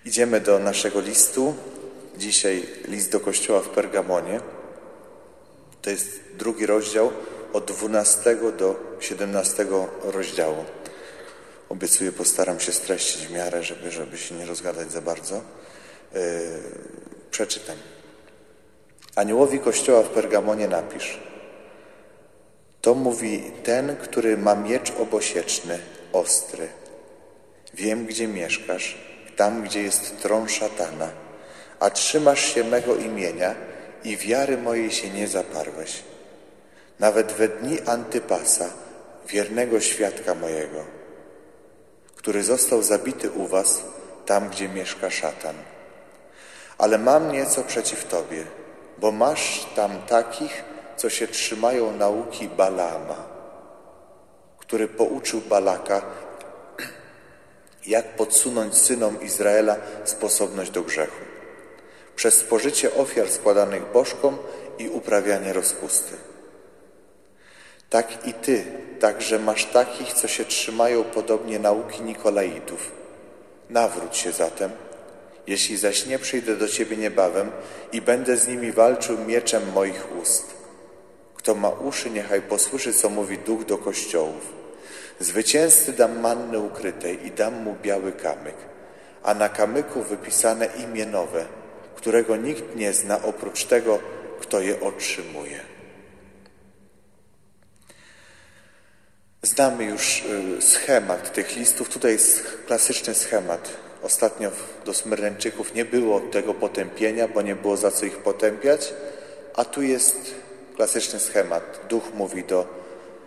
Idziemy do naszego listu. Dzisiaj list do kościoła w Pergamonie. To jest 2 rozdział od 12 do 17 rozdziału. Obiecuję, postaram się streścić w miarę, żeby się nie rozgadać za bardzo. Przeczytam. Aniołowi kościoła w Pergamonie napisz. To mówi ten, który ma miecz obosieczny, ostry. Wiem, gdzie mieszkasz, tam, gdzie jest tron szatana, a trzymasz się mego imienia i wiary mojej się nie zaparłeś. Nawet we dni Antypasa, wiernego świadka mojego, który został zabity u was, tam, gdzie mieszka szatan. Ale mam nieco przeciw tobie, bo masz tam takich, co się trzymają nauki Balaama, który pouczył Balaka, jak podsunąć synom Izraela sposobność do grzechu, przez spożycie ofiar składanych bożkom i uprawianie rozpusty. Tak i ty także masz takich, co się trzymają podobnie nauki Nikolaitów. Nawróć się zatem, jeśli zaś nie przyjdę do ciebie niebawem i będę z nimi walczył mieczem moich ust. Kto ma uszy, niechaj posłyszy, co mówi Duch do kościołów. Zwycięzcy dam manny ukrytej i dam mu biały kamyk, a na kamyku wypisane imię nowe, którego nikt nie zna oprócz tego, kto je otrzymuje. Znamy już schemat tych listów. Tutaj jest klasyczny schemat. Ostatnio do Smyrneńczyków nie było tego potępienia, bo nie było za co ich potępiać, a tu jest klasyczny schemat. Duch mówi do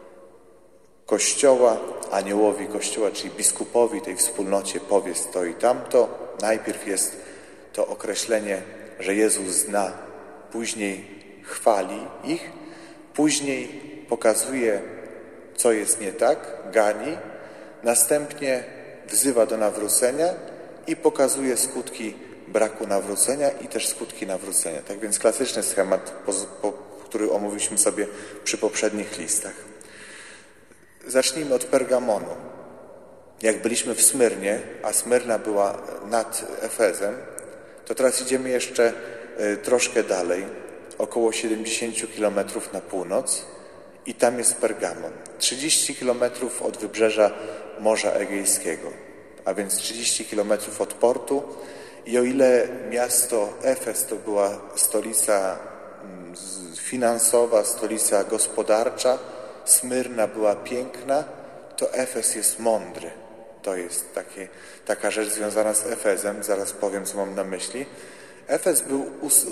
Kościoła, aniołowi Kościoła, czyli biskupowi, tej wspólnocie powiedz to i tamto. Najpierw jest to określenie, że Jezus zna, później chwali ich, później pokazuje, co jest nie tak, gani, następnie wzywa do nawrócenia i pokazuje skutki braku nawrócenia i też skutki nawrócenia. Tak więc klasyczny schemat, który omówiliśmy sobie przy poprzednich listach. Zacznijmy od Pergamonu. Jak byliśmy w Smyrnie, a Smyrna była nad Efezem, to teraz idziemy jeszcze troszkę dalej, około 70 kilometrów na północ i tam jest Pergamon. 30 kilometrów od wybrzeża Morza Egejskiego, a więc 30 kilometrów od portu. I o ile miasto Efes to była stolica finansowa, stolica gospodarcza, Smyrna była piękna, to Efes jest mądry. To jest taka rzecz związana z Efezem. Zaraz powiem, co mam na myśli. Efes był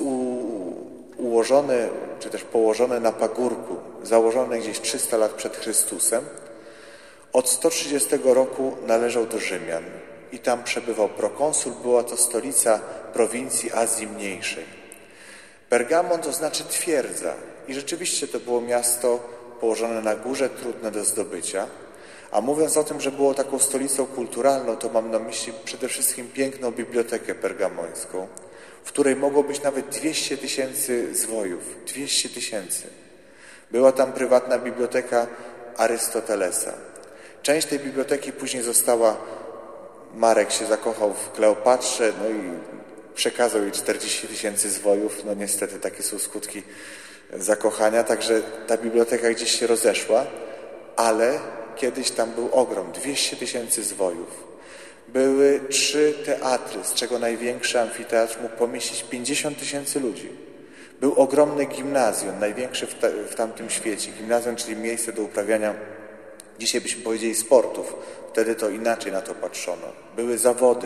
ułożony, czy też położony na pagórku, założony gdzieś 300 lat przed Chrystusem. Od 130 roku należał do Rzymian i tam przebywał prokonsul. Była to stolica prowincji Azji Mniejszej. Pergamon to znaczy twierdza i rzeczywiście to było miasto położone na górze, trudne do zdobycia. A mówiąc o tym, że było taką stolicą kulturalną, to mam na myśli przede wszystkim piękną bibliotekę pergamońską, w której mogło być nawet 200 000 zwojów. 200 000. Była tam prywatna biblioteka Arystotelesa. Część tej biblioteki później została, Marek się zakochał w Kleopatrze, no i przekazał jej 40 000 zwojów. No niestety takie są skutki zakochania, także ta biblioteka gdzieś się rozeszła, ale kiedyś tam był ogrom, 200 000 zwojów. Były 3 teatry, z czego największy amfiteatr mógł pomieścić 50 000 ludzi. Był ogromny gimnazjum, największy w tamtym świecie. Gimnazjum, czyli miejsce do uprawiania, dzisiaj byśmy powiedzieli, sportów. Wtedy to inaczej na to patrzono. Były zawody,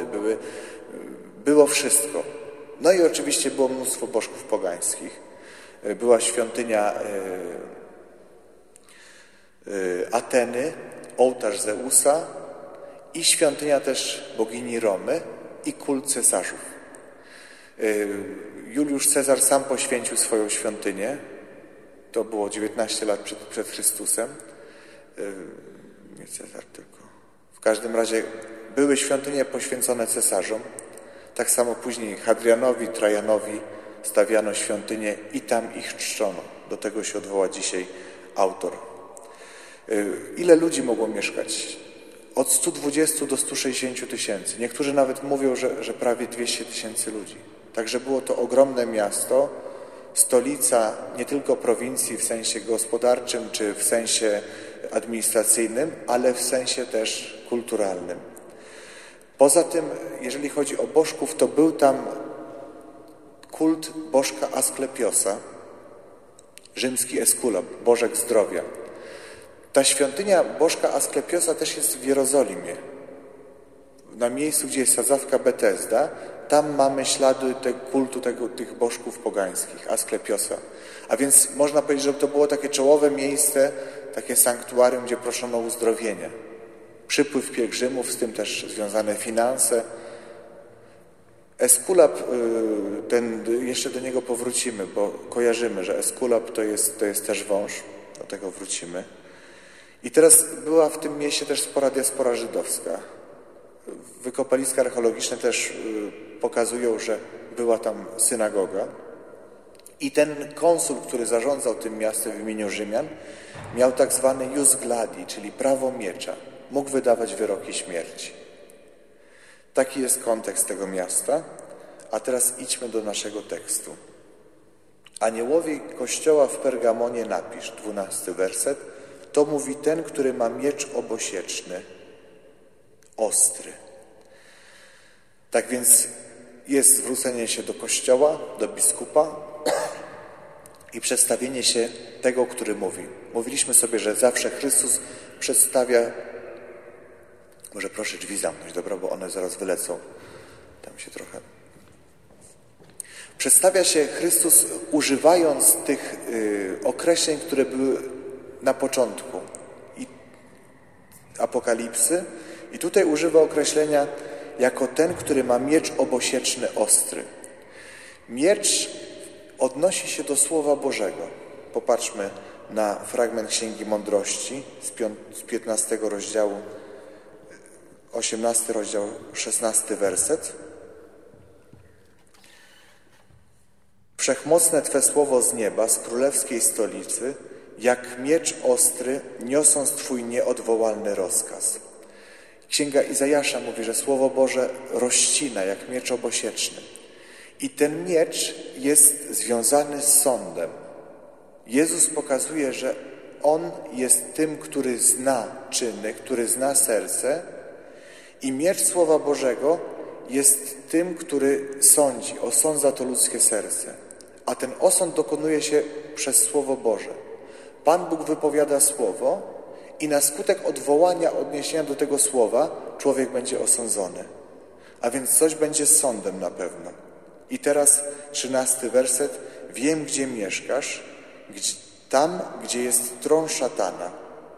było wszystko. No i oczywiście było mnóstwo bożków pogańskich. Była świątynia Ateny, ołtarz Zeusa i świątynia też bogini Romy i kult cesarzów. Juliusz Cezar sam poświęcił swoją świątynię. To było 19 lat przed Chrystusem. Nie Cezar tylko. W każdym razie były świątynie poświęcone cesarzom. Tak samo później Hadrianowi, Trajanowi stawiano świątynię i tam ich czczono. Do tego się odwoła dzisiaj autor. Ile ludzi mogło mieszkać? od 120 do 160 tysięcy. Niektórzy nawet mówią, że prawie 200 tysięcy ludzi. Także było to ogromne miasto, stolica nie tylko prowincji w sensie gospodarczym czy w sensie administracyjnym, ale w sensie też kulturalnym. Poza tym, jeżeli chodzi o bożków, to był tam kult bożka Asklepiosa, rzymski Eskulap, bożek zdrowia. Ta świątynia bożka Asklepiosa też jest w Jerozolimie. Na miejscu, gdzie jest sadzawka Betesda, tam mamy ślady kultu tych bożków pogańskich, Asklepiosa. A więc można powiedzieć, że to było takie czołowe miejsce, takie sanktuarium, gdzie proszono o uzdrowienie. Przypływ pielgrzymów, z tym też związane finanse. Eskulap, jeszcze do niego powrócimy, bo kojarzymy, że Eskulap to jest też wąż, do tego wrócimy. I teraz była w tym mieście też spora diaspora żydowska. Wykopaliska archeologiczne też pokazują, że była tam synagoga. I ten konsul, który zarządzał tym miastem w imieniu Rzymian, miał tak zwany ius gladi, czyli prawo miecza. Mógł wydawać wyroki śmierci. Taki jest kontekst tego miasta. A teraz idźmy do naszego tekstu. Aniołowi kościoła w Pergamonie napisz, 12 werset, to mówi ten, który ma miecz obosieczny, ostry. Tak więc jest zwrócenie się do kościoła, do biskupa i przedstawienie się tego, który mówi. Mówiliśmy sobie, że zawsze Chrystus przedstawia... Może proszę drzwi zamknąć, dobra, bo one zaraz wylecą. Tam się trochę... Przedstawia się Chrystus używając tych określeń, które były na początku Apokalipsy. I tutaj używa określenia jako ten, który ma miecz obosieczny ostry. Miecz odnosi się do Słowa Bożego. Popatrzmy na fragment Księgi Mądrości z 15 rozdziału, 18 rozdział, 16 werset. Wszechmocne Twe słowo z nieba, z królewskiej stolicy, jak miecz ostry, niosąc Twój nieodwołalny rozkaz. Księga Izajasza mówi, że Słowo Boże rozcina jak miecz obosieczny. I ten miecz jest związany z sądem. Jezus pokazuje, że On jest tym, który zna czyny, który zna serce i miecz Słowa Bożego jest tym, który sądzi, osądza to ludzkie serce. A ten osąd dokonuje się przez Słowo Boże. Pan Bóg wypowiada Słowo i na skutek odwołania, odniesienia do tego Słowa człowiek będzie osądzony. A więc coś będzie z sądem na pewno. I teraz 13 werset. Wiem, gdzie mieszkasz, tam, gdzie jest tron szatana.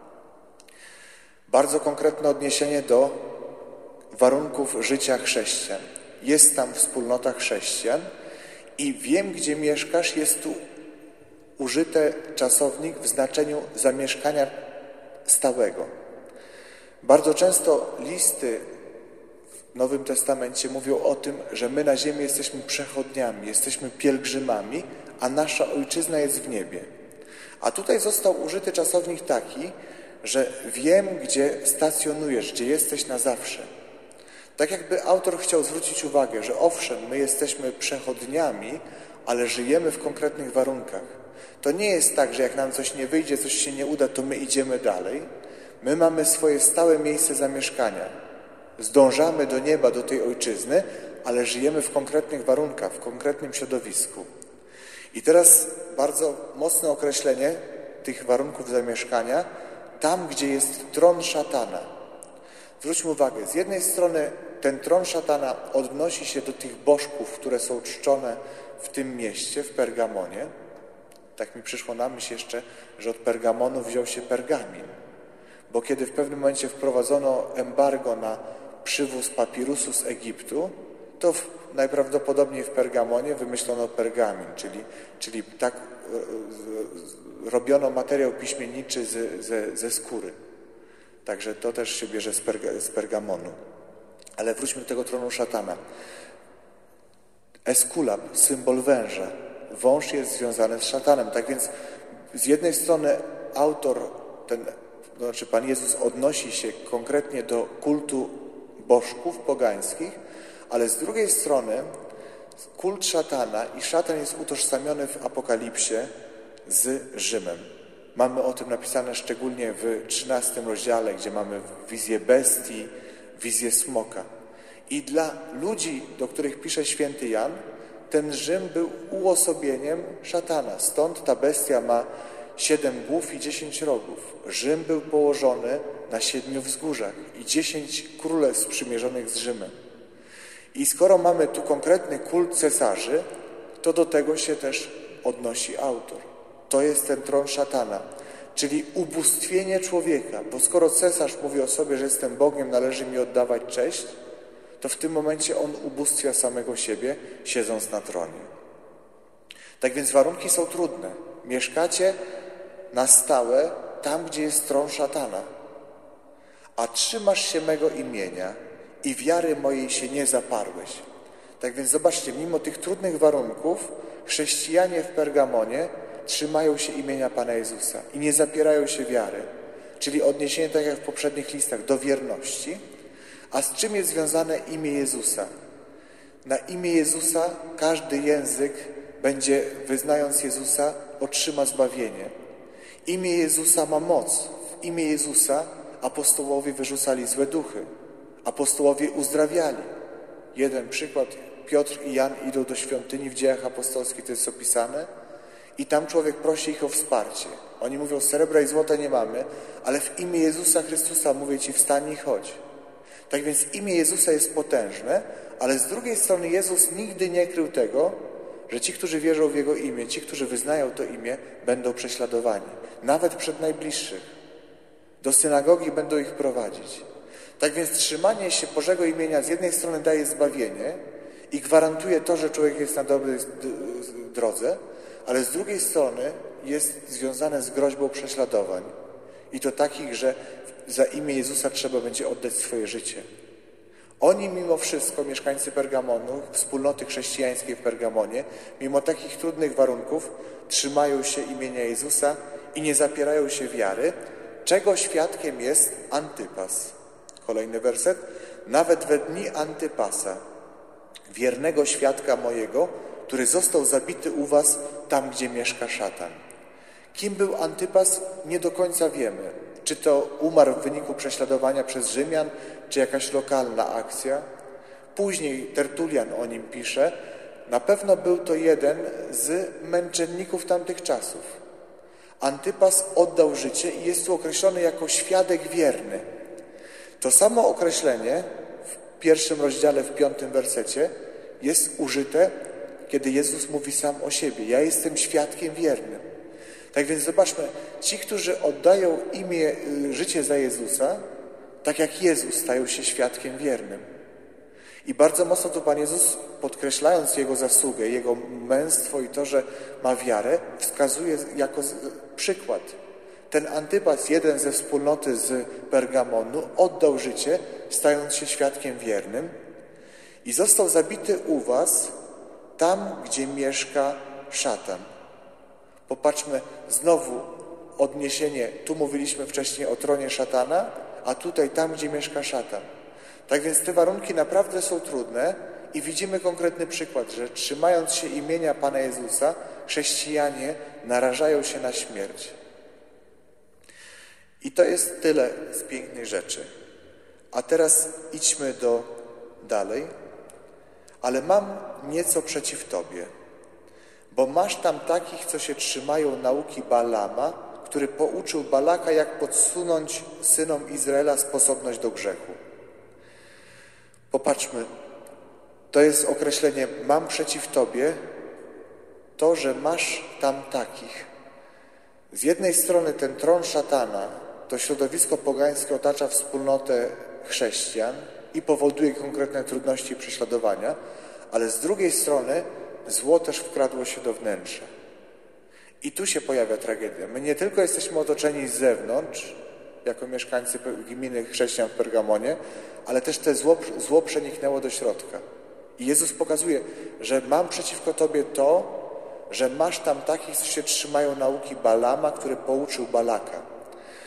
Bardzo konkretne odniesienie do warunków życia chrześcijan. Jest tam wspólnota chrześcijan i wiem, gdzie mieszkasz, jest tu użyte czasownik w znaczeniu zamieszkania stałego. Bardzo często listy w Nowym Testamencie mówią o tym, że my na ziemi jesteśmy przechodniami, jesteśmy pielgrzymami, a nasza ojczyzna jest w niebie. A tutaj został użyty czasownik taki, że wiem, gdzie stacjonujesz, gdzie jesteś na zawsze. Tak jakby autor chciał zwrócić uwagę, że owszem, my jesteśmy przechodniami, ale żyjemy w konkretnych warunkach. To nie jest tak, że jak nam coś nie wyjdzie, coś się nie uda, to my idziemy dalej. My mamy swoje stałe miejsce zamieszkania. Zdążamy do nieba, do tej ojczyzny, ale żyjemy w konkretnych warunkach, w konkretnym środowisku. I teraz bardzo mocne określenie tych warunków zamieszkania, tam, gdzie jest tron szatana. Zwróćmy uwagę, z jednej strony ten tron szatana odnosi się do tych bożków, które są czczone w tym mieście, w Pergamonie. Tak mi przyszło na myśl jeszcze, że od Pergamonu wziął się pergamin. Bo kiedy w pewnym momencie wprowadzono embargo na przywóz papirusu z Egiptu, to najprawdopodobniej w Pergamonie wymyślono pergamin, czyli tak robiono materiał piśmienniczy ze skóry. Także to też się bierze z Pergamonu. Ale wróćmy do tego tronu szatana. Eskulap, symbol węża. Wąż jest związany z szatanem. Tak więc z jednej strony autor, ten to znaczy Pan Jezus odnosi się konkretnie do kultu bożków pogańskich, ale z drugiej strony kult szatana i szatan jest utożsamiony w Apokalipsie z Rzymem. Mamy o tym napisane szczególnie w 13 rozdziale, gdzie mamy wizję bestii, wizję smoka. I dla ludzi, do których pisze święty Jan, ten Rzym był uosobieniem szatana. Stąd ta bestia ma 7 głów i 10 rogów. Rzym był położony na 7 wzgórzach i 10 królestw przymierzonych z Rzymem. I skoro mamy tu konkretny kult cesarzy, to do tego się też odnosi autor. To jest ten tron szatana, czyli ubóstwienie człowieka, bo skoro cesarz mówi o sobie, że jestem Bogiem, należy mi oddawać cześć, to w tym momencie on ubóstwia samego siebie, siedząc na tronie. Tak więc warunki są trudne. Mieszkacie na stałe tam, gdzie jest tron szatana, a trzymasz się mego imienia i wiary mojej się nie zaparłeś. Tak więc zobaczcie, mimo tych trudnych warunków chrześcijanie w Pergamonie trzymają się imienia Pana Jezusa i nie zapierają się wiary. Czyli odniesienie, tak jak w poprzednich listach, do wierności. A z czym jest związane imię Jezusa? Na imię Jezusa każdy język będzie, wyznając Jezusa, otrzyma zbawienie. Imię Jezusa ma moc. W imię Jezusa apostołowie wyrzucali złe duchy. Apostołowie uzdrawiali. Jeden przykład, Piotr i Jan idą do świątyni w Dziejach Apostolskich, to jest opisane, i tam człowiek prosi ich o wsparcie. Oni mówią, srebra i złota nie mamy, ale w imię Jezusa Chrystusa mówię Ci, wstań i chodź. Tak więc imię Jezusa jest potężne, ale z drugiej strony Jezus nigdy nie krył tego, że ci, którzy wierzą w Jego imię, ci, którzy wyznają to imię, będą prześladowani. Nawet przed najbliższych. Do synagogi będą ich prowadzić. Tak więc trzymanie się Bożego imienia z jednej strony daje zbawienie i gwarantuje to, że człowiek jest na dobrej drodze, ale z drugiej strony jest związane z groźbą prześladowań. I to takich, że za imię Jezusa trzeba będzie oddać swoje życie. Oni mimo wszystko, mieszkańcy Pergamonu, wspólnoty chrześcijańskiej w Pergamonie, mimo takich trudnych warunków trzymają się imienia Jezusa i nie zapierają się wiary, czego świadkiem jest Antypas. Kolejny werset. Nawet we dni Antypasa, wiernego świadka mojego, który został zabity u was tam, gdzie mieszka szatan. Kim był Antypas, nie do końca wiemy. Czy to umarł w wyniku prześladowania przez Rzymian, czy jakaś lokalna akcja. Później Tertulian o nim pisze. Na pewno był to jeden z męczenników tamtych czasów. Antypas oddał życie i jest tu określony jako świadek wierny. To samo określenie w 1 rozdziale, w 5 wersecie jest użyte, kiedy Jezus mówi sam o siebie. Ja jestem świadkiem wiernym. Tak więc zobaczmy, ci, którzy oddają życie za Jezusa, tak jak Jezus, stają się świadkiem wiernym. I bardzo mocno tu Pan Jezus, podkreślając Jego zasługę, Jego męstwo i to, że ma wiarę, wskazuje jako przykład. Ten Antypas, jeden ze wspólnoty z Pergamonu, oddał życie, stając się świadkiem wiernym i został zabity u was, tam, gdzie mieszka szatan. Popatrzmy, znowu odniesienie, tu mówiliśmy wcześniej o tronie szatana, a tutaj tam, gdzie mieszka szatan. Tak więc te warunki naprawdę są trudne i widzimy konkretny przykład, że trzymając się imienia Pana Jezusa, chrześcijanie narażają się na śmierć. I to jest tyle z pięknych rzeczy. A teraz idźmy dalej. Ale mam nieco przeciw Tobie, bo masz tam takich, co się trzymają nauki Balama, który pouczył Balaka, jak podsunąć synom Izraela sposobność do grzechu. Popatrzmy, to jest określenie mam przeciw Tobie, to, że masz tam takich. Z jednej strony ten tron szatana, to środowisko pogańskie otacza wspólnotę chrześcijan i powoduje konkretne trudności i prześladowania, ale z drugiej strony zło też wkradło się do wnętrza. I tu się pojawia tragedia. My nie tylko jesteśmy otoczeni z zewnątrz, jako mieszkańcy gminy chrześcijan w Pergamonie, ale też te zło przeniknęło do środka. I Jezus pokazuje, że mam przeciwko Tobie to, że masz tam takich, co się trzymają nauki Balama, który pouczył Balaka.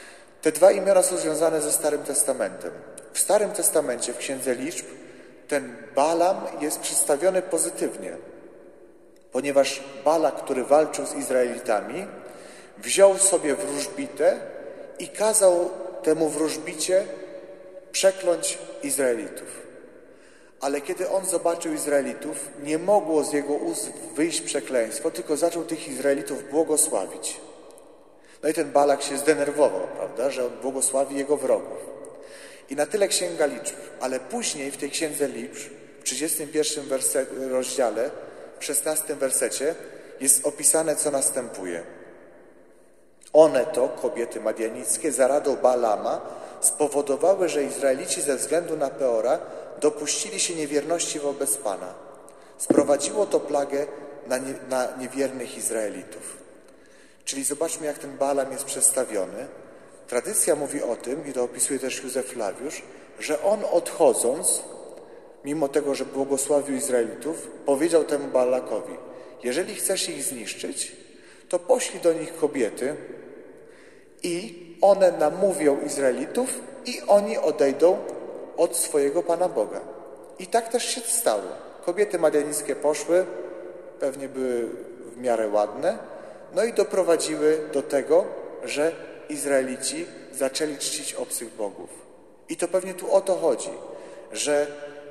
Te dwa imiona są związane ze Starym Testamentem. W Starym Testamencie, w Księdze Liczb, ten Balam jest przedstawiony pozytywnie, ponieważ Balak, który walczył z Izraelitami, wziął sobie wróżbitę i kazał temu wróżbicie przekląć Izraelitów. Ale kiedy on zobaczył Izraelitów, nie mogło z jego ust wyjść przekleństwo, tylko zaczął tych Izraelitów błogosławić. No i ten Balak się zdenerwował, prawda, że on błogosławi jego wrogów. I na tyle Księga Liczb, ale później w tej Księdze Liczb, w 31 rozdziale, w 16 wersecie jest opisane, co następuje. One to, kobiety madianickie, za radą Balama spowodowały, że Izraelici ze względu na Peora dopuścili się niewierności wobec Pana. Sprowadziło to plagę na niewiernych Izraelitów. Czyli zobaczmy, jak ten Balam jest przedstawiony. Tradycja mówi o tym, i to opisuje też Józef Flawiusz, że on odchodząc, mimo tego, że błogosławił Izraelitów, powiedział temu Balakowi: jeżeli chcesz ich zniszczyć, to poślij do nich kobiety i one namówią Izraelitów i oni odejdą od swojego Pana Boga. I tak też się stało. Kobiety madianickie poszły, pewnie były w miarę ładne, no i doprowadziły do tego, że Izraelici zaczęli czcić obcych bogów. I to pewnie tu o to chodzi, że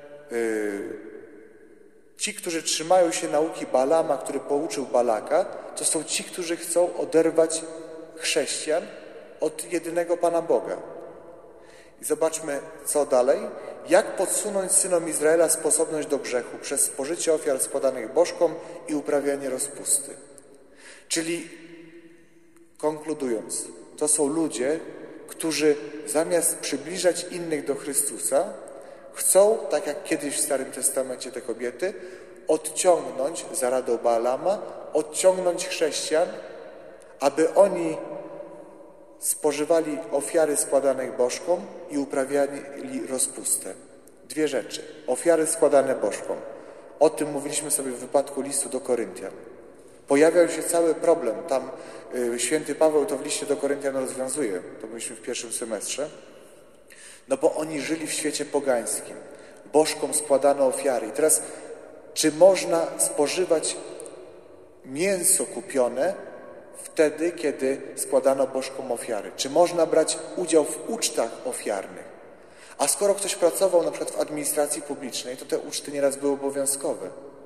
ci, którzy trzymają się nauki Balama, który pouczył Balaka, to są ci, którzy chcą oderwać chrześcijan od jedynego Pana Boga. I zobaczmy, co dalej. Jak podsunąć synom Izraela sposobność do grzechu przez spożycie ofiar składanych bożkom i uprawianie rozpusty. Czyli konkludując, to są ludzie, którzy zamiast przybliżać innych do Chrystusa, chcą, tak jak kiedyś w Starym Testamencie te kobiety, odciągnąć, za radą Balama, odciągnąć chrześcijan, aby oni spożywali ofiary składanych bożkom i uprawiali rozpustę. Dwie rzeczy. Ofiary składane bożkom. O tym mówiliśmy sobie w wypadku listu do Koryntian. Pojawiał się cały problem. Tam święty Paweł to w liście do Koryntian rozwiązuje. To byliśmy w pierwszym semestrze. No bo oni żyli w świecie pogańskim. Bożkom składano ofiary. I teraz, czy można spożywać mięso kupione wtedy, kiedy składano bożkom ofiary? Czy można brać udział w ucztach ofiarnych? A skoro ktoś pracował na przykład w administracji publicznej, to te uczty nieraz były obowiązkowe.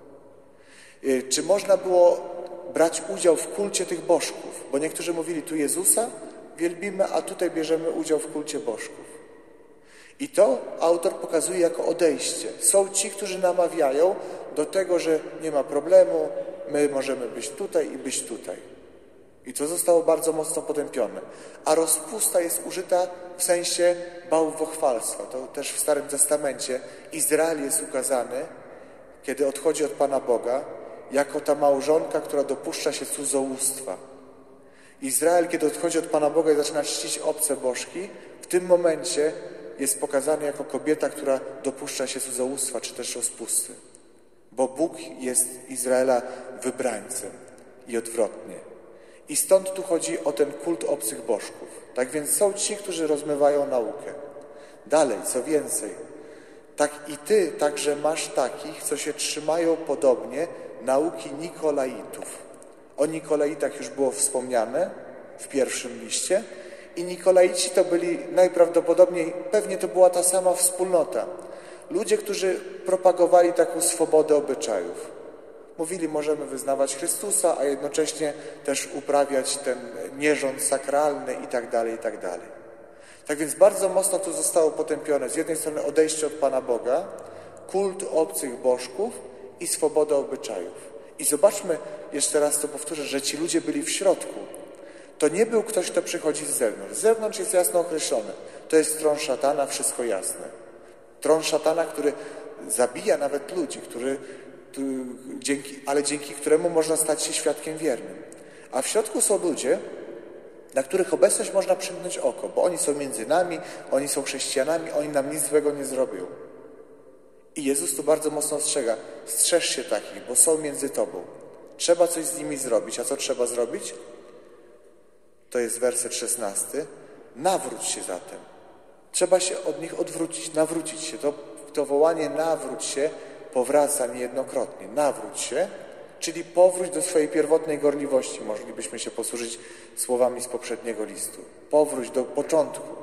Czy można było brać udział w kulcie tych bożków? Bo niektórzy mówili, tu Jezusa wielbimy, a tutaj bierzemy udział w kulcie bożków. I to autor pokazuje jako odejście. Są ci, którzy namawiają do tego, że nie ma problemu, my możemy być tutaj i być tutaj. I to zostało bardzo mocno potępione. A rozpusta jest użyta w sensie bałwochwalstwa. To też w Starym Testamencie Izrael jest ukazany, kiedy odchodzi od Pana Boga, jako ta małżonka, która dopuszcza się cudzołóstwa. Izrael, kiedy odchodzi od Pana Boga i zaczyna czcić obce bożki, w tym momencie jest pokazany jako kobieta, która dopuszcza się cudzołóstwa, czy też rozpusty. Bo Bóg jest Izraela wybrańcem i odwrotnie. I stąd tu chodzi o ten kult obcych bożków. Tak więc są ci, którzy rozmywają naukę. Dalej, co więcej, tak i ty także masz takich, co się trzymają podobnie nauki Nikolaitów. O Nikolaitach już było wspomniane w pierwszym liście i Nikolaici to byli najprawdopodobniej, pewnie to była ta sama wspólnota. Ludzie, którzy propagowali taką swobodę obyczajów. Mówili, możemy wyznawać Chrystusa, a jednocześnie też uprawiać ten nierząd sakralny i tak dalej, i tak dalej. Tak więc bardzo mocno to zostało potępione. Z jednej strony odejście od Pana Boga, kult obcych bożków i swoboda obyczajów. I zobaczmy, jeszcze raz to powtórzę, że ci ludzie byli w środku. To nie był ktoś, kto przychodzi z zewnątrz. Z zewnątrz jest jasno określone. To jest tron szatana, wszystko jasne. Tron szatana, który zabija nawet ludzi, ale dzięki któremu można stać się świadkiem wiernym. A w środku są ludzie, na których obecność można przymknąć oko, bo oni są między nami, oni są chrześcijanami, oni nam nic złego nie zrobią. I Jezus tu bardzo mocno ostrzega, strzeż się takich, bo są między tobą. Trzeba coś z nimi zrobić. A co trzeba zrobić? To jest werset 16. Nawróć się zatem. Trzeba się od nich odwrócić, nawrócić się. To wołanie nawróć się powraca niejednokrotnie. Nawróć się, czyli powróć do swojej pierwotnej gorliwości. Moglibyśmy się posłużyć słowami z poprzedniego listu. Powróć do początku.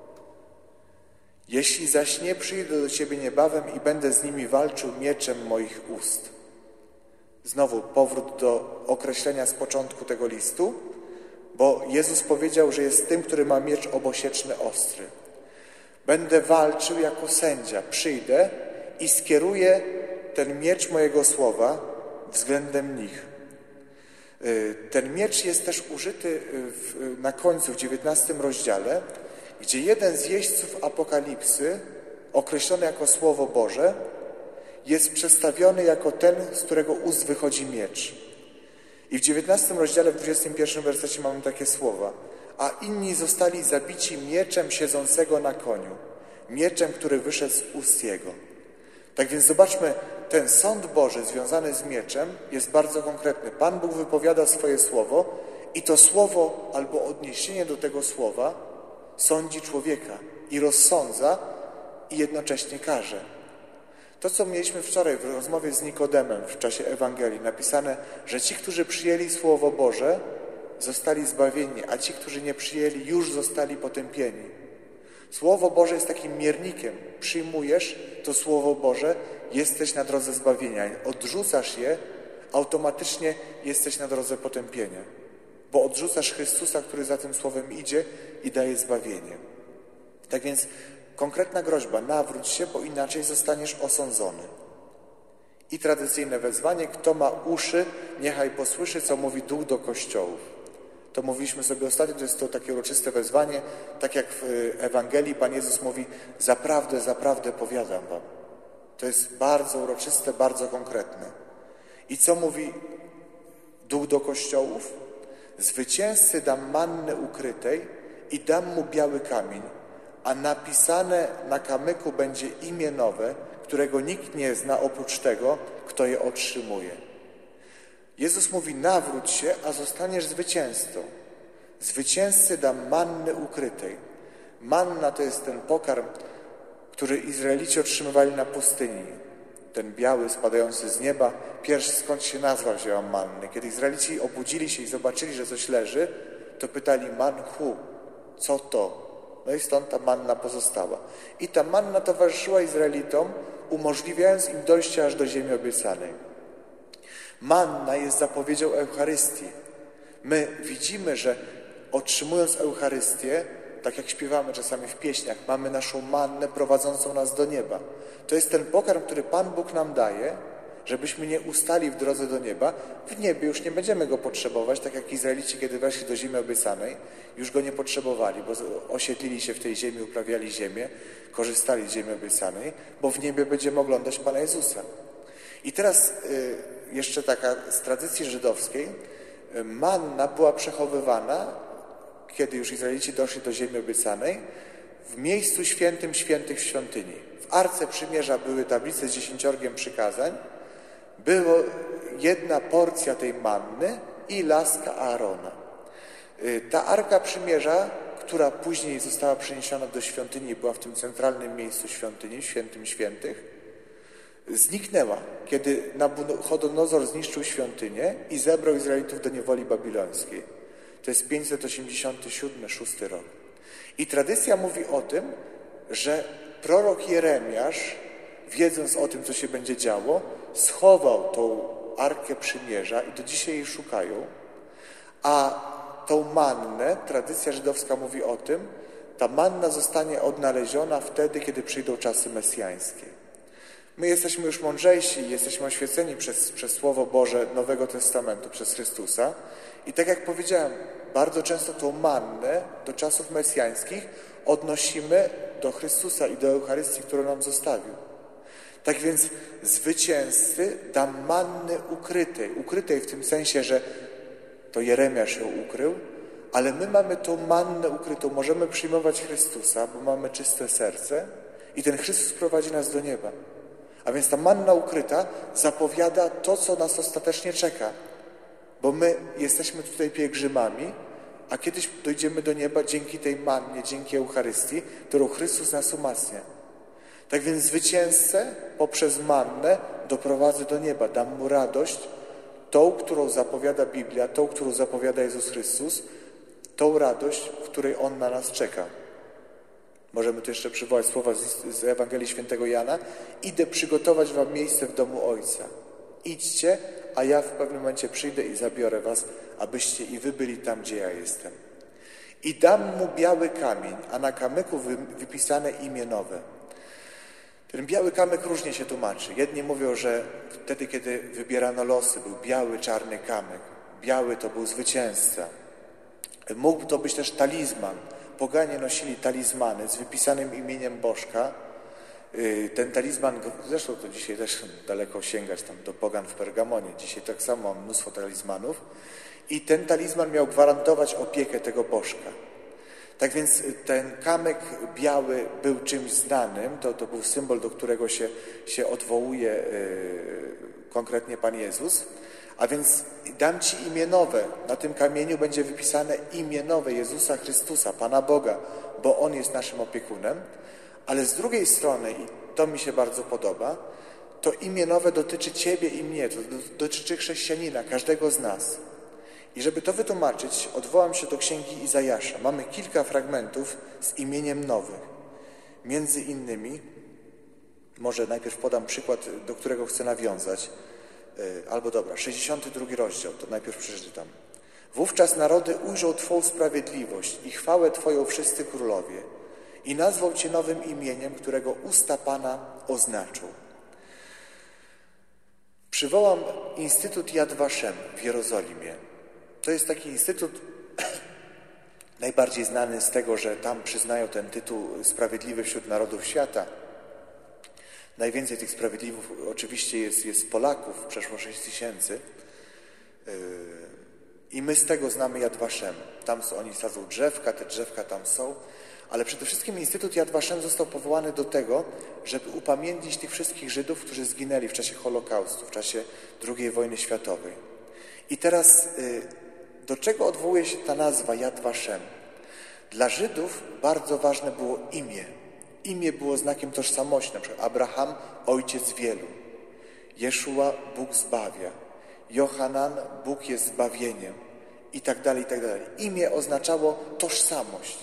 Jeśli zaś nie przyjdę do Ciebie niebawem i będę z nimi walczył mieczem moich ust. Znowu powrót do określenia z początku tego listu, bo Jezus powiedział, że jest tym, który ma miecz obosieczny ostry. Będę walczył jako sędzia, przyjdę i skieruję ten miecz mojego słowa względem nich. Ten miecz jest też użyty na końcu, w 19 rozdziale, gdzie jeden z jeźdźców Apokalipsy, określony jako Słowo Boże, jest przedstawiony jako ten, z którego ust wychodzi miecz. I w 19 rozdziale, w 21 wersecie mamy takie słowa. A inni zostali zabici mieczem siedzącego na koniu, mieczem, który wyszedł z ust jego. Tak więc zobaczmy, ten sąd Boży związany z mieczem jest bardzo konkretny. Pan Bóg wypowiada swoje słowo i to słowo albo odniesienie do tego słowa sądzi człowieka i rozsądza i jednocześnie karze. To, co mieliśmy wczoraj w rozmowie z Nikodemem w czasie Ewangelii, napisane, że ci, którzy przyjęli Słowo Boże, zostali zbawieni, a ci, którzy nie przyjęli, już zostali potępieni. Słowo Boże jest takim miernikiem. Przyjmujesz to Słowo Boże, jesteś na drodze zbawienia. Odrzucasz je, automatycznie jesteś na drodze potępienia. Bo odrzucasz Chrystusa, który za tym Słowem idzie i daje zbawienie. Tak więc konkretna groźba, nawróć się, bo inaczej zostaniesz osądzony. I tradycyjne wezwanie, kto ma uszy, niechaj posłyszy, co mówi Duch do kościołów. To mówiliśmy sobie ostatnio, to jest to takie uroczyste wezwanie, tak jak w Ewangelii Pan Jezus mówi, zaprawdę, zaprawdę powiadam wam. To jest bardzo uroczyste, bardzo konkretne. I co mówi Duch do kościołów? Zwycięzcy dam mannę ukrytej i dam mu biały kamień, a napisane na kamyku będzie imię nowe, którego nikt nie zna oprócz tego, kto je otrzymuje. Jezus mówi, nawróć się, a zostaniesz zwycięzcą. Zwycięzcy dam manny ukrytej. Manna to jest ten pokarm, który Izraelici otrzymywali na pustyni. Ten biały, spadający z nieba. Pierwszy, skąd się nazwa wzięła manny. Kiedy Izraelici obudzili się i zobaczyli, że coś leży, to pytali manchu, co to? No i stąd ta manna pozostała. I ta manna towarzyszyła Izraelitom, umożliwiając im dojście aż do ziemi obiecanej. Manna jest zapowiedzią Eucharystii. My widzimy, że otrzymując Eucharystię, tak jak śpiewamy czasami w pieśniach, mamy naszą mannę prowadzącą nas do nieba. To jest ten pokarm, który Pan Bóg nam daje, żebyśmy nie ustali w drodze do nieba. W niebie już nie będziemy go potrzebować, tak jak Izraelici, kiedy weszli do ziemi obiecanej, już go nie potrzebowali, bo osiedlili się w tej ziemi, uprawiali ziemię, korzystali z ziemi obiecanej, bo w niebie będziemy oglądać Pana Jezusa. I teraz jeszcze taka z tradycji żydowskiej, manna była przechowywana, kiedy już Izraelici doszli do ziemi obiecanej, w miejscu świętym świętych w świątyni. W Arce Przymierza były tablice z 10 przykazań, była jedna porcja tej manny i laska Aarona. Ta Arka Przymierza, która później została przeniesiona do świątyni, była w tym centralnym miejscu świątyni, świętym świętych, zniknęła, kiedy Nabuchodonozor zniszczył świątynię i zebrał Izraelitów do niewoli babilońskiej. To jest 587-6 rok. I tradycja mówi o tym, że prorok Jeremiasz, wiedząc o tym, co się będzie działo, schował tą Arkę Przymierza i do dzisiaj jej szukają, a tą mannę, tradycja żydowska mówi o tym, ta manna zostanie odnaleziona wtedy, kiedy przyjdą czasy mesjańskie. My jesteśmy już mądrzejsi, jesteśmy oświeceni przez Słowo Boże Nowego Testamentu, przez Chrystusa. I tak jak powiedziałem, bardzo często tą mannę do czasów mesjańskich odnosimy do Chrystusa i do Eucharystii, którą nam zostawił. Tak więc zwycięzcy da manny ukrytej. Ukrytej w tym sensie, że to Jeremiasz ją ukrył, ale my mamy tą mannę ukrytą. Możemy przyjmować Chrystusa, bo mamy czyste serce i ten Chrystus prowadzi nas do nieba. A więc ta manna ukryta zapowiada to, co nas ostatecznie czeka. Bo my jesteśmy tutaj pielgrzymami, a kiedyś dojdziemy do nieba dzięki tej mannie, dzięki Eucharystii, którą Chrystus nas umacnia. Tak więc zwycięzcę poprzez mannę doprowadzę do nieba, dam mu radość, tą, którą zapowiada Biblia, tą, którą zapowiada Jezus Chrystus, tą radość, w której On na nas czeka. Możemy tu jeszcze przywołać słowa z Ewangelii Świętego Jana. Idę przygotować wam miejsce w domu Ojca. Idźcie, a ja w pewnym momencie przyjdę i zabiorę was, abyście i wy byli tam, gdzie ja jestem. I dam mu biały kamień, a na kamyku wypisane imię nowe. Ten biały kamyk różnie się tłumaczy. Jedni mówią, że wtedy, kiedy wybierano losy, był biały, czarny kamyk. Biały to był zwycięzca. Mógł to być też talizman. Poganie nosili talizmany z wypisanym imieniem Bożka. Ten talizman, zresztą to dzisiaj też daleko sięgać tam do pogan w Pergamonie. Dzisiaj tak samo mam mnóstwo talizmanów. I ten talizman miał gwarantować opiekę tego Bożka. Tak więc ten kamyk biały był czymś znanym. To był symbol, do którego się odwołuje konkretnie Pan Jezus. A więc dam ci imię nowe. Na tym kamieniu będzie wypisane imię nowe Jezusa Chrystusa, Pana Boga, bo On jest naszym opiekunem. Ale z drugiej strony, i to mi się bardzo podoba, to imię nowe dotyczy ciebie i mnie, to dotyczy chrześcijanina, każdego z nas. I żeby to wytłumaczyć, odwołam się do Księgi Izajasza. Mamy kilka fragmentów z imieniem nowych. Między innymi, może najpierw podam przykład, do którego chcę nawiązać. Albo dobra, 62 rozdział, to najpierw przeczytam. Wówczas narody ujrzą Twą sprawiedliwość i chwałę Twoją wszyscy królowie i nazwą Cię nowym imieniem, którego usta Pana oznaczą. Przywołam Instytut Yad Vashem w Jerozolimie. To jest taki instytut najbardziej znany z tego, że tam przyznają ten tytuł Sprawiedliwy wśród narodów świata. Najwięcej tych sprawiedliwych oczywiście jest Polaków, przeszło 6000. I my z tego znamy Yad Vashem. Tam oni sadzą drzewka, te drzewka tam są. Ale przede wszystkim Instytut Yad Vashem został powołany do tego, żeby upamiętnić tych wszystkich Żydów, którzy zginęli w czasie Holokaustu, w czasie II wojny światowej. I teraz do czego odwołuje się ta nazwa Yad Vashem? Dla Żydów bardzo ważne było imię. Imię było znakiem tożsamości, na przykład Abraham, ojciec wielu. Jeszua, Bóg zbawia. Johanan, Bóg jest zbawieniem. I tak dalej, i tak dalej. Imię oznaczało tożsamość.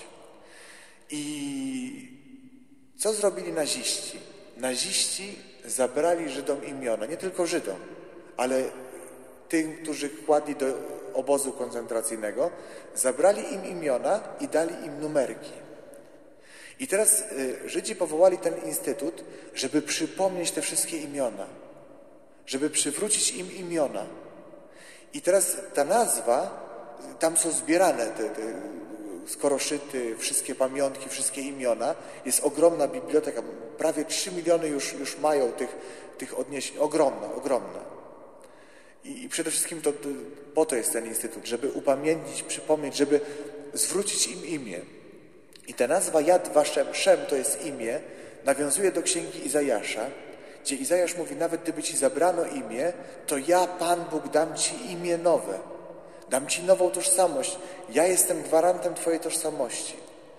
I co zrobili naziści? Naziści zabrali Żydom imiona, nie tylko Żydom, ale tym, którzy kładli do obozu koncentracyjnego, zabrali im imiona i dali im numerki. I teraz Żydzi powołali ten instytut, żeby przypomnieć te wszystkie imiona, żeby przywrócić im imiona. I teraz ta nazwa, tam są zbierane te skoroszyty, wszystkie pamiątki, wszystkie imiona. Jest ogromna biblioteka, prawie 3 miliony już mają tych odniesień. Ogromna. I przede wszystkim po to jest ten instytut, żeby upamiętnić, przypomnieć, żeby zwrócić im imię. I ta nazwa Yad Vashem to jest imię, nawiązuje do Księgi Izajasza, gdzie Izajasz mówi, nawet gdyby ci zabrano imię, to ja, Pan Bóg, dam ci imię nowe. Dam ci nową tożsamość. Ja jestem gwarantem twojej tożsamości.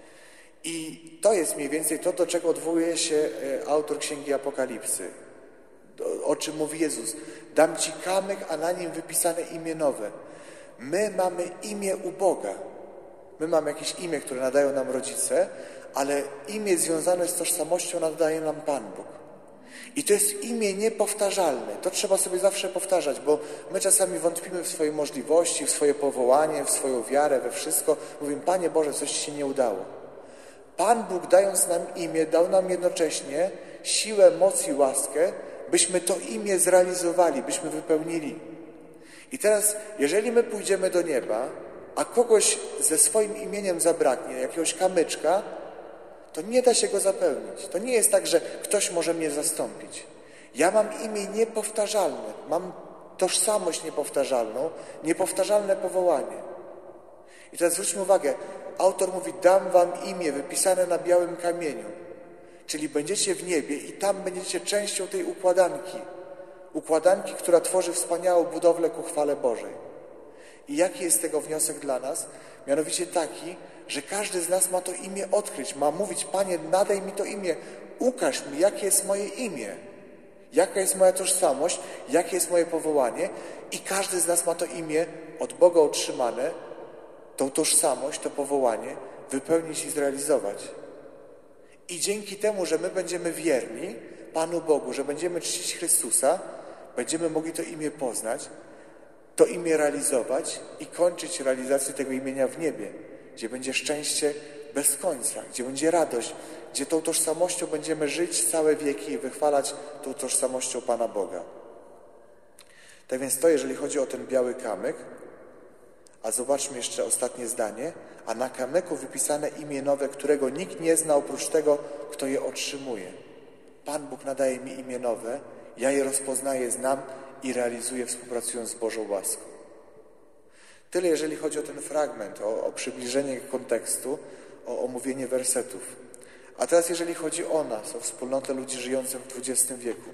I to jest mniej więcej to, do czego odwołuje się autor Księgi Apokalipsy. O czym mówi Jezus. Dam ci kamyk, a na nim wypisane imię nowe. My mamy imię u Boga. My mamy jakieś imię, które nadają nam rodzice, ale imię związane z tożsamością nadaje nam Pan Bóg. I to jest imię niepowtarzalne. To trzeba sobie zawsze powtarzać, bo my czasami wątpimy w swoje możliwości, w swoje powołanie, w swoją wiarę, we wszystko. Mówimy, Panie Boże, coś Ci się nie udało. Pan Bóg, dając nam imię, dał nam jednocześnie siłę, moc i łaskę, byśmy to imię zrealizowali, byśmy wypełnili. I teraz, jeżeli my pójdziemy do nieba, a kogoś ze swoim imieniem zabraknie, jakiegoś kamyczka, to nie da się go zapełnić. To nie jest tak, że ktoś może mnie zastąpić. Ja mam imię niepowtarzalne, mam tożsamość niepowtarzalną, niepowtarzalne powołanie. I teraz zwróćmy uwagę, autor mówi, dam wam imię wypisane na białym kamieniu. Czyli będziecie w niebie i tam będziecie częścią tej układanki. Układanki, która tworzy wspaniałą budowlę ku chwale Bożej. I jaki jest tego wniosek dla nas? Mianowicie taki, że każdy z nas ma to imię odkryć. Ma mówić: Panie, nadaj mi to imię, ukaż mi, jakie jest moje imię, jaka jest moja tożsamość, jakie jest moje powołanie. I każdy z nas ma to imię od Boga otrzymane, tą tożsamość, to powołanie wypełnić i zrealizować. I dzięki temu, że my będziemy wierni Panu Bogu, że będziemy czcić Chrystusa, będziemy mogli to imię poznać, to imię realizować i kończyć realizację tego imienia w niebie, gdzie będzie szczęście bez końca, gdzie będzie radość, gdzie tą tożsamością będziemy żyć całe wieki i wychwalać tą tożsamością Pana Boga. Tak więc to, jeżeli chodzi o ten biały kamyk. A zobaczmy jeszcze ostatnie zdanie. A na kamyku wypisane imię nowe, którego nikt nie zna oprócz tego, kto je otrzymuje. Pan Bóg nadaje mi imię nowe, ja je rozpoznaję, znam i realizuję, współpracując z Bożą łaską. Tyle, jeżeli chodzi o ten fragment, o przybliżenie kontekstu, o omówienie wersetów. A teraz, jeżeli chodzi o nas, o wspólnotę ludzi żyjących w XX wieku.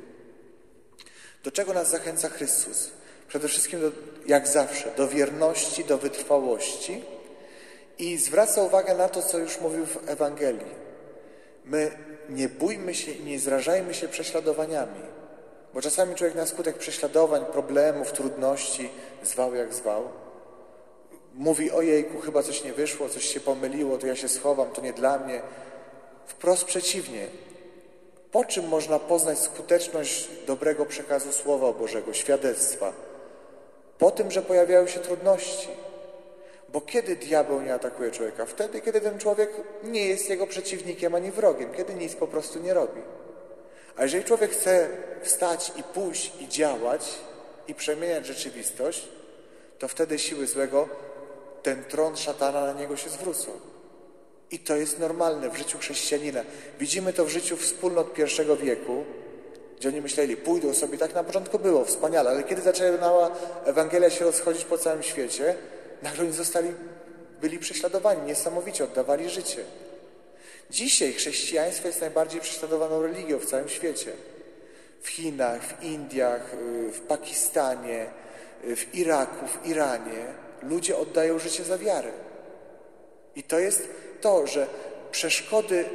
Do czego nas zachęca Chrystus? Przede wszystkim, jak zawsze, do wierności, do wytrwałości i zwraca uwagę na to, co już mówił w Ewangelii. My nie bójmy się i nie zrażajmy się prześladowaniami, bo czasami człowiek na skutek prześladowań, problemów, trudności, zwał jak zwał, mówi: ojejku, chyba coś nie wyszło, coś się pomyliło, to ja się schowam, to nie dla mnie. Wprost przeciwnie. Po czym można poznać skuteczność dobrego przekazu Słowa Bożego, świadectwa? Po tym, że pojawiają się trudności. Bo kiedy diabeł nie atakuje człowieka? Wtedy, kiedy ten człowiek nie jest jego przeciwnikiem ani wrogiem, kiedy nic po prostu nie robi. A jeżeli człowiek chce wstać i pójść i działać i przemieniać rzeczywistość, to wtedy siły złego, ten tron szatana, na niego się zwrócą. I to jest normalne w życiu chrześcijanina. Widzimy to w życiu wspólnot I wieku, gdzie oni myśleli: pójdą sobie, tak na początku było, wspaniale, ale kiedy zaczęła Ewangelia się rozchodzić po całym świecie, nagle oni byli prześladowani, niesamowicie oddawali życie. Dzisiaj chrześcijaństwo jest najbardziej prześladowaną religią w całym świecie. W Chinach, w Indiach, w Pakistanie, w Iraku, w Iranie ludzie oddają życie za wiarę. I to jest to, że przeszkody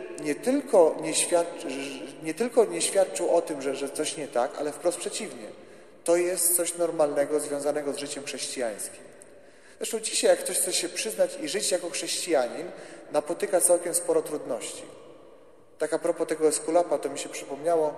nie tylko nie świadczą o tym, że coś nie tak, ale wprost przeciwnie. To jest coś normalnego, związanego z życiem chrześcijańskim. Zresztą dzisiaj, jak ktoś chce się przyznać i żyć jako chrześcijanin, napotyka całkiem sporo trudności. Tak a propos tego Esculapa, to mi się przypomniało,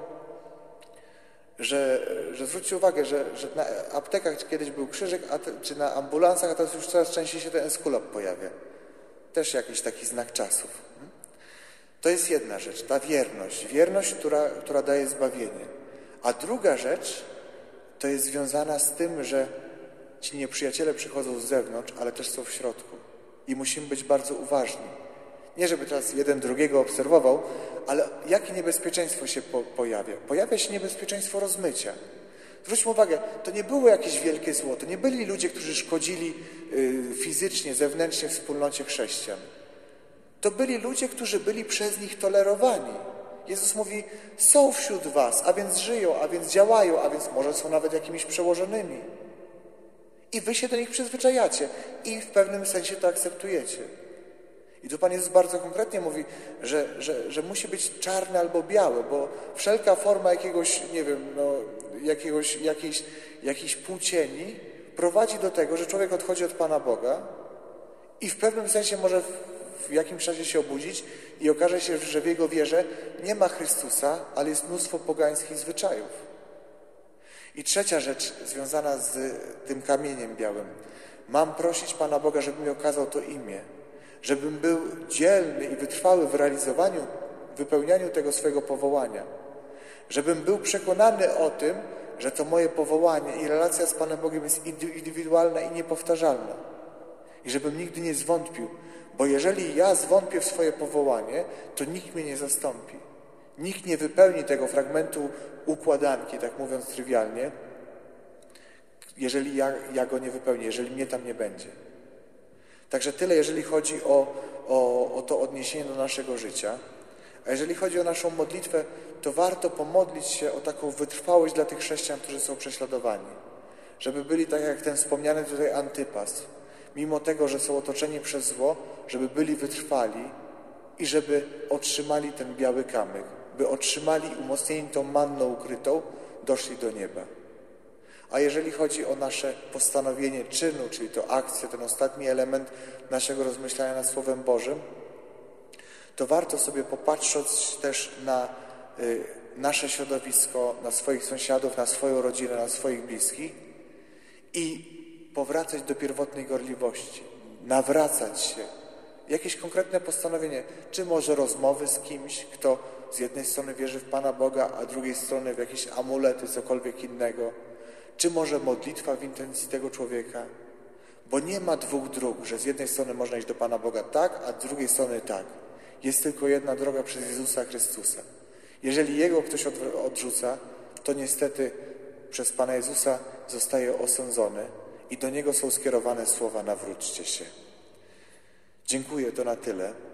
że zwróćcie uwagę, że na aptekach kiedyś był krzyżyk, czy na ambulansach, a teraz już coraz częściej się ten Esculap pojawia. Też jakiś taki znak czasów. To jest jedna rzecz, ta wierność, która daje zbawienie. A druga rzecz to jest związana z tym, że ci nieprzyjaciele przychodzą z zewnątrz, ale też są w środku. I musimy być bardzo uważni. Nie żeby teraz jeden drugiego obserwował, ale jakie niebezpieczeństwo się pojawia? Pojawia się niebezpieczeństwo rozmycia. Zwróćmy uwagę, to nie było jakieś wielkie zło, to nie byli ludzie, którzy szkodzili fizycznie, zewnętrznie wspólnocie chrześcijan. To byli ludzie, którzy byli przez nich tolerowani. Jezus mówi: są wśród was, a więc żyją, a więc działają, a więc może są nawet jakimiś przełożonymi. I wy się do nich przyzwyczajacie i w pewnym sensie to akceptujecie. I tu Pan Jezus bardzo konkretnie mówi, że musi być czarne albo białe, bo wszelka forma jakiegoś, nie wiem, jakiejś płócieni prowadzi do tego, że człowiek odchodzi od Pana Boga i w pewnym sensie może w jakimś czasie się obudzić i okaże się, że w jego wierze nie ma Chrystusa, ale jest mnóstwo pogańskich zwyczajów. I trzecia rzecz związana z tym kamieniem białym. Mam prosić Pana Boga, żeby mi okazał to imię, żebym był dzielny i wytrwały w realizowaniu, wypełnianiu tego swojego powołania. Żebym był przekonany o tym, że to moje powołanie i relacja z Panem Bogiem jest indywidualna i niepowtarzalna. I żebym nigdy nie zwątpił, bo jeżeli ja zwątpię w swoje powołanie, to nikt mnie nie zastąpi. Nikt nie wypełni tego fragmentu układanki, tak mówiąc trywialnie, jeżeli ja go nie wypełnię, jeżeli mnie tam nie będzie. Także tyle, jeżeli chodzi o to odniesienie do naszego życia. A jeżeli chodzi o naszą modlitwę, to warto pomodlić się o taką wytrwałość dla tych chrześcijan, którzy są prześladowani. żeby byli tak jak ten wspomniany tutaj Antypas, mimo tego, że są otoczeni przez zło, żeby byli wytrwali i żeby otrzymali ten biały kamyk, by otrzymali umocnieni tą manną ukrytą, doszli do nieba. A jeżeli chodzi o nasze postanowienie czynu, czyli to akcja, ten ostatni element naszego rozmyślania nad Słowem Bożym, to warto sobie popatrzeć też na nasze środowisko, na swoich sąsiadów, na swoją rodzinę, na swoich bliskich i powracać do pierwotnej gorliwości, nawracać się. Jakieś konkretne postanowienie, czy może rozmowy z kimś, kto z jednej strony wierzy w Pana Boga, a z drugiej strony w jakieś amulety, cokolwiek innego, czy może modlitwa w intencji tego człowieka, bo nie ma dwóch dróg, że z jednej strony można iść do Pana Boga tak, a z drugiej strony tak. Jest tylko jedna droga przez Jezusa Chrystusa. Jeżeli Jego ktoś odrzuca, to niestety przez Pana Jezusa zostaje osądzony i do Niego są skierowane słowa nawróćcie się. Dziękuję, to na tyle.